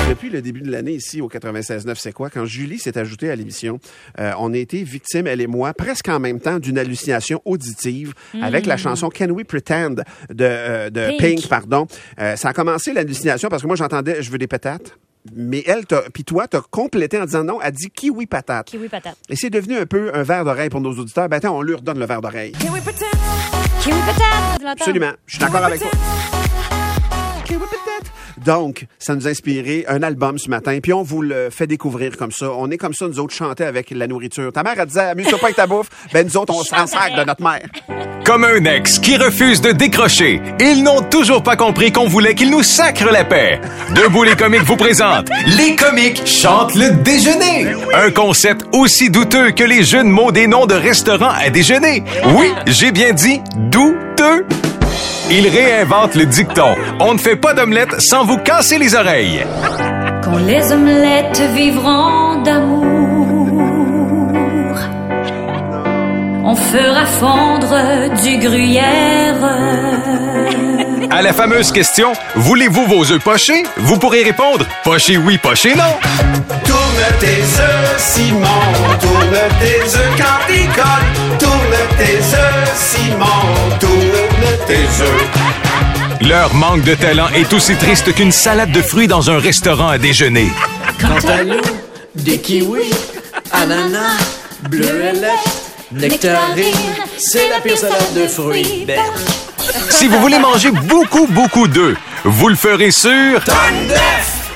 Depuis le début de l'année ici au 96.9, c'est quoi? Quand Julie s'est ajoutée à l'émission, on a été victime, elle et moi, presque en même temps, d'une hallucination auditive avec la chanson Can We Pretend de Pink. Ça a commencé l'hallucination parce que moi j'entendais Je veux des patates. Mais elle, puis toi, t'as complété en disant non, elle dit kiwi patate. Kiwi patate. Et c'est devenu un peu un verre d'oreille pour nos auditeurs. Ben attends, on lui redonne le verre d'oreille. Kiwi patate. Kiwi patate. Absolument. Je suis d'accord avec toi. Kiwi patate. Donc, ça nous a inspiré un album ce matin, puis on vous le fait découvrir comme ça. On est comme ça, nous autres, chanter avec la nourriture. Ta mère, elle disait, amuse-toi pas avec ta bouffe. Ben, nous autres, on s'en sac de notre mère. Comme un ex qui refuse de décrocher, ils n'ont toujours pas compris qu'on voulait qu'ils nous sacrent la paix. Debout les comiques vous présentent Les comiques chantent le déjeuner. Un concept aussi douteux que les jeux de mots des noms de restaurants à déjeuner. Oui, j'ai bien dit douteux. Ils réinventent le dicton. On ne fait pas d'omelette sans vous casser les oreilles. Quand les omelettes vivront d'amour, on fera fondre du gruyère. À la fameuse question « Voulez-vous vos œufs pochés ?» Vous pourrez répondre « Pochés oui, pochés non ». Tourne tes œufs, Simon, tourne tes œufs quand ils collent. Tourne tes œufs, Simon, tourne tes œufs. Leur manque de talent est aussi triste qu'une salade de fruits dans un restaurant à déjeuner. Cantaloupe, des kiwis, ananas, bleuelette, nectarine, c'est la pire salade de fruits. Si vous voulez manger beaucoup d'œufs, vous le ferez sur... Tonne d'œufs!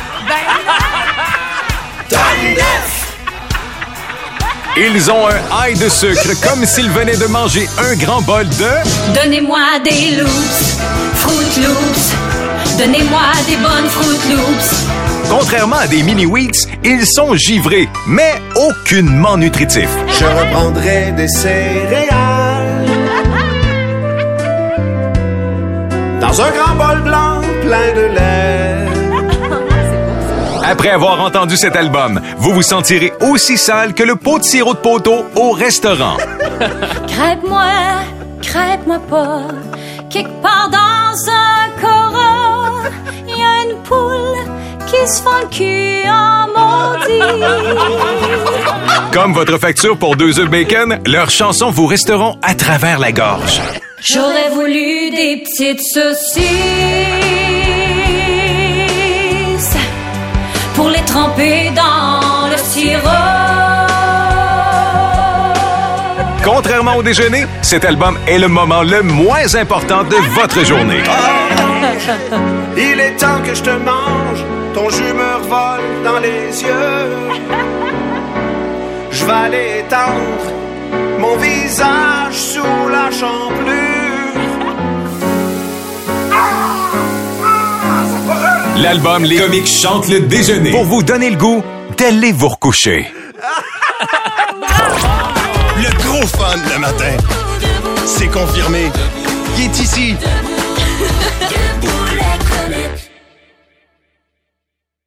Tonne d'œufs! Ils ont un high de sucre comme s'ils venaient de manger un grand bol de... Donnez-moi des loops, Fruit Loops. Donnez-moi des bonnes Fruit Loops. Contrairement à des mini-wheats, ils sont givrés, mais aucunement nutritifs. Je reprendrai des céréales dans un grand bol blanc plein de lait. Après avoir entendu cet album, vous vous sentirez aussi sale que le pot de sirop de poteau au restaurant. Crêpe-moi pas, quelque part dans un cora, il y a une poule qui se fend le cul en maudit. Comme votre facture pour 2 œufs bacon, leurs chansons vous resteront à travers la gorge. J'aurais voulu des petites saucisses pour les tremper dans le sirop. Contrairement au déjeuner, cet album est le moment le moins important de votre journée. Il est temps que je te mange, ton jus me revole dans les yeux. Je vais aller étendre mon visage sous la champlure. L'album Les comiques chantent le déjeuner pour vous donner le goût d'aller vous recoucher. Le gros fun le matin. C'est confirmé. Il est ici. Debout les comiques.